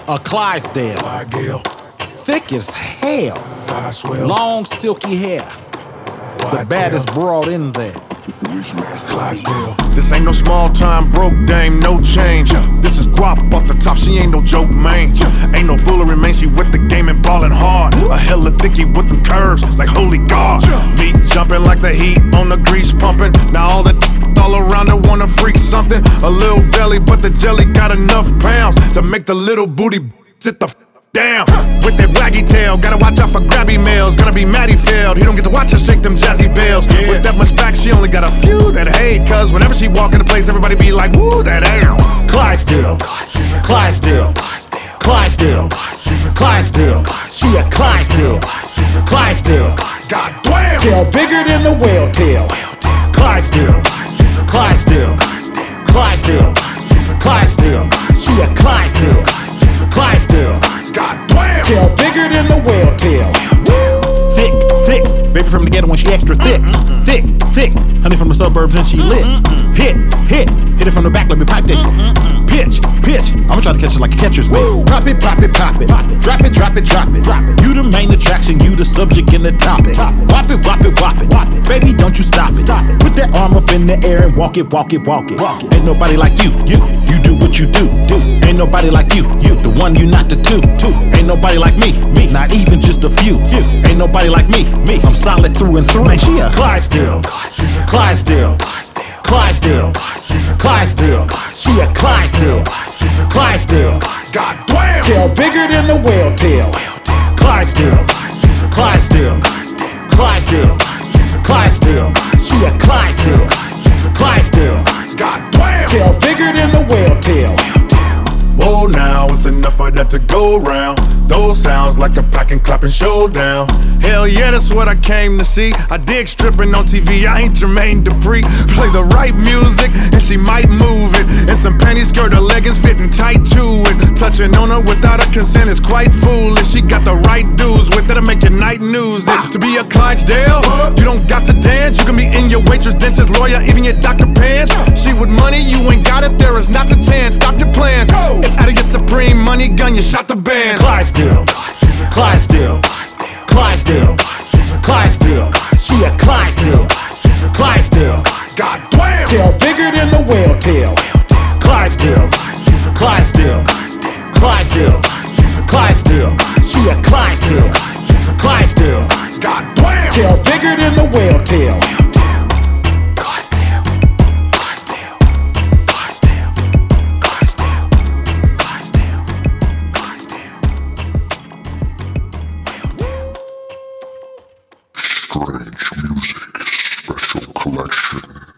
A Clydesdale. Flagale. Thick as hell. Boswell. Long silky hair. The baddest broad in there. Clydesdale. This ain't no small time broke dame, no change. This is guap off the top, she ain't no joke, man. Ain't no foolery, man, she with the game and ballin' hard. A hella thicky with them curves, like holy God. Me jumping like the heat on the grease pumping. Now all that all around her wanna freak something. A little belly, but the jelly got enough pounds to make the little booty sit the down. With that waggy tail, gotta watch out for grabby males. Gonna be Maddie failed, he don't get to watch her shake them jazzy bells. With that much back, she only got a few that hate. Cause whenever she walk in the place, everybody be like, woo, that air. Clydesdale. Clydesdale. Clydesdale. Clydesdale. She a Clydesdale. Clydesdale. God damn. Tail bigger than the whale tail. Clydesdale. Clydesdale. Clydesdale. Clydesdale. She a Clydesdale. Clydesdale. God damn. Tail bigger than the whale tail. Thick, thick. Baby from the ghetto when she extra thick. Thick, thick. Honey from the suburbs and she lit. Hit, hit. Hit it from the back, let me pipe it. Pitch, pitch. I'ma try to catch it like a catcher's mitt. Pop it, pop it, pop it. Drop it, drop it, drop it. You the main attraction, you the subject and the topic. Whop it, whop it, whop it. Baby, don't you stop it. Put that arm up in the air and walk it, walk it, walk it. Ain't nobody like you. You do what you do. Ain't nobody like you. The one, you not the two. Ain't nobody like me. Not even just a few. Ain't nobody like me. I'm solid through and through. Man, she a Clydesdale. Clydesdale. Clydesdale. Clydesdale. She a Clydesdale. Clydesdale. God damn. Tail bigger than the whale tail. Clydesdale. Clydesdale. Clydesdale. Clydesdale. She a Clydesdale. Clydesdale. God damn. Tail bigger than the whale tail. Whoa, now it's enough for that to go round. Those sounds like a pack and clapping showdown. Hell yeah, that's what I came to see. I dig stripping on TV, I ain't Jermaine Dupri. Play the right music and she might move it. And some panty skirt, her leggings fitting tight to it. Touching on her without her consent is quite foolish. She got the right dudes with it'll make your night news. To be a Clydesdale, you don't got to dance. You can be in your waitress, dentist, lawyer, even your Dr. Pants. She with money, you ain't got it, there is not a chance. Stop your plans. It's out of your supreme money gun, you shot the band. Clydesdale. Clydesdale. Clydesdale. Clydesdale. She a Clydesdale. Clydesdale. God damn. Tail bigger than the whale tail. Clydesdale. Clydesdale. Clydesdale. Clydesdale. She a Clydesdale. Clydesdale. God damn. Tail bigger than the whale tail. Strange music.